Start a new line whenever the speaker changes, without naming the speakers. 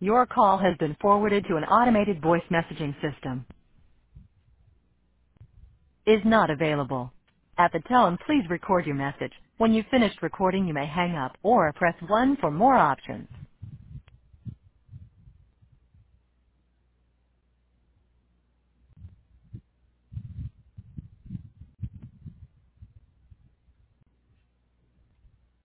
Your call has been forwarded to an automated voice messaging system. Is not available. At the tone, please record your message. When you've finished recording, you may hang up or press 1 for more options.